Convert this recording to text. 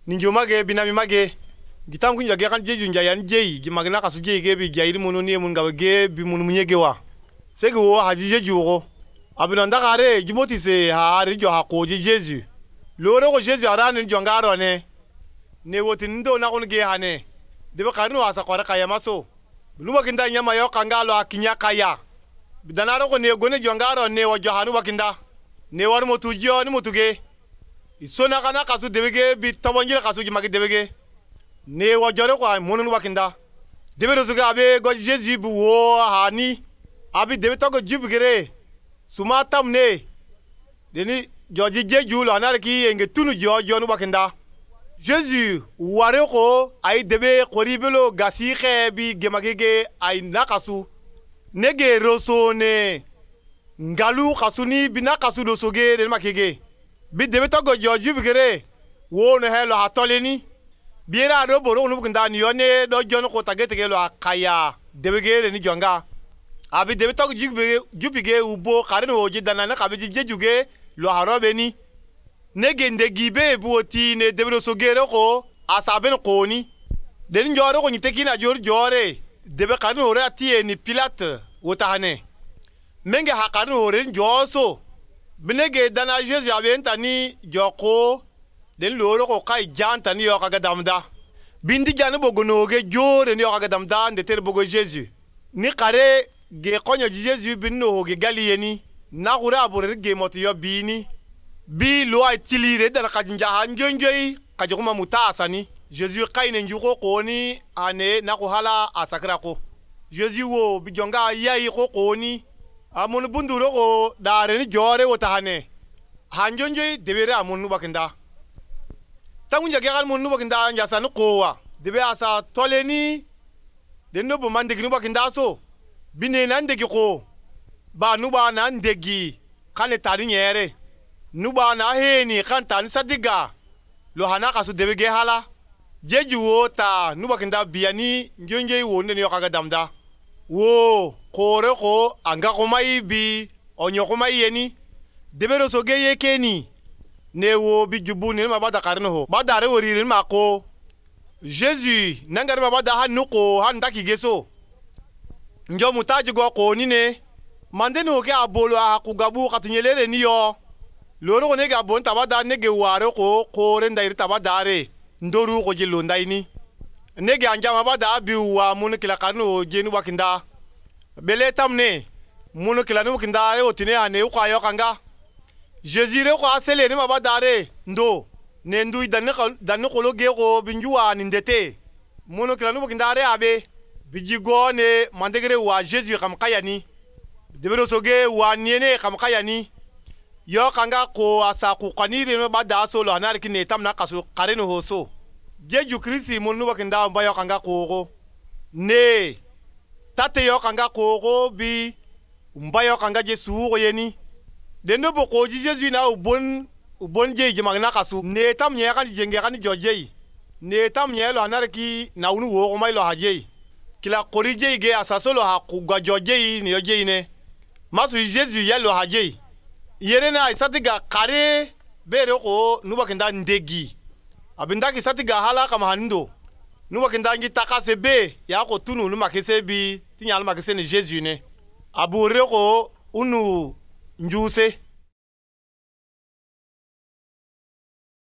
ninjo mage binami mage gitam kunja ge kan jeju njayan jeyi gi magna kasu jeyi ge bi jayiri munu ni mun gawe ge bi munu munyege wa segi wo haji jeju go abina ndakare jimoti se hari jo hakoji jeju loro ko jeju arani jo ngaro ne woti ndo na kun ge hane debe karnu asa kwara kaya maso luwa kinda nyama yo kangalo akinya kaya bidanaro ko ne gone jo ngaro ne wo jo hanu wakinda ne war motu jo ni motuge isona kana kasu debege bi tabonjira kasu jimagi debege ne wajore ko munun wakinda debe rosuga abe go jesu bu wo hani abi debe to go jibgere suma tamne deni joji jeju lo anarki enge tunu jojo nu wakinda jesu ware ko ay debe qoribelo gasi bi gemagege ay nakasu nege rosone ngalu kasuni binakasu do soge den makege bi debe to go joji bigere wo no helo hatoleni biera do boro no bukunda ni yone do jono ko tagete gelo akaya debe gere ni jonga abi debe to jubige ubo kare no oji dana na kabe jejuge lo harobe ni nege ndegibe buoti ne debe do sogere ko asaben ko ni den njoro ko nyitekina jore debe kare no re atie ni pilate wotahane menge hakanu hore njoso binege dana jesu abenta ni joko den loro ko kai janta ni yoka gadamda bindi janu bogonoge jore ni yoka gadamda ndeter bogo jesu ni kare ge konyo jesu binno hoge galiyeni na gura abore ge moto yo bini bi lo ay tilire dana kajinja hanjonjoi kajuma mutasani jesu kaine njuko ko ni ane na ko hala asakra ko jesu wo bijonga yayi ko ni amun bunduro ko dare ni jore wotahane hanjonjoi debere amun wakinda tangunja gegal mun wakinda njasa no kowa debe asa toleni den no bomande ginu wakinda so bine nan degi ko ba nuba nan degi kane tari nyere nuba na heni kan tan sadiga lo hanaka su debe ge hala jeju wota nuba kinda biani njonjoi wonde ni yokaga damda wo kore ko anga ko mai bi onyo ko mai yeni debero so ge yekeni ne wo bi jubu ne ma bada karno ho badare wori ma ko jesus nangar ma bada hanu ko han taki geso njo mutaji go ko ni ne mande no ke abolo a ku gabu katunyelere ni yo loro ko ne ga bon tabada ne ge waro ko kore ndairi tabadare ndoru ko jilo ndaini nege anjama bada bi wa mun kila karno jeni wakinda bele tamne mun kila no kinda re otine ane ko ayo kanga jezire ko asele ni mabadare ndo ne ndu dan ko loge ko binjuwa ni ndete mun kila no kinda re abe bijigo ne mandegere wa jesu kam kayani debero soge wa niene kam kayani yo kanga ko asa ku kanire no bada so lo hanar kine tamna kasu kareno hoso jeju krisi munu wakinda mbayo kanga kogo ne tate yo kanga kogo bi mbayo kanga jesu ko yeni dendo boko jesu na ubon jeji magna kasu ne tam nye kan jenge kan jojeyi ne tam nye lo anarki na unu wo ko mai lo hajeyi kila kori jeyi ge asaso lo ha ku gwa jojeyi ni jojeyi ne masu jesu ya lo hajeyi yere na isatiga kare bere ko nubakinda ndegi abindaki satiga hala kama hanindo nuwa kindangi takase be ya ko tunu numa kese bi tinyal makese ne jesus ne abure ko unu njuse